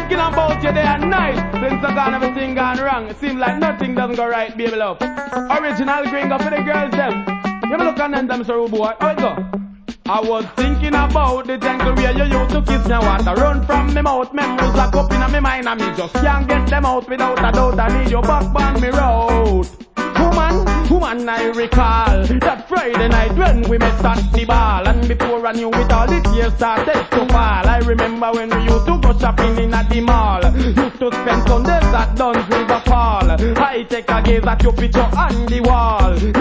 thinking about you day and night. Since I got everything gone wrong, it seems like nothing doesn't go right, baby love. Original gringo for the girls them. You look on them, so boy, how it go? I was thinking about the tangle where you used to kiss me water run from me mouth. Memories lock up in my mind and me just can't get them out without a doubt. I need your back on me road. Woman, I recall that Friday night when we met at the ball. And before I knew it all, the tears started to fall. I remember when we used to go shopping in at the mall. Used to spend Sundays at Duns River Fall. I take a gaze at your picture on the wall.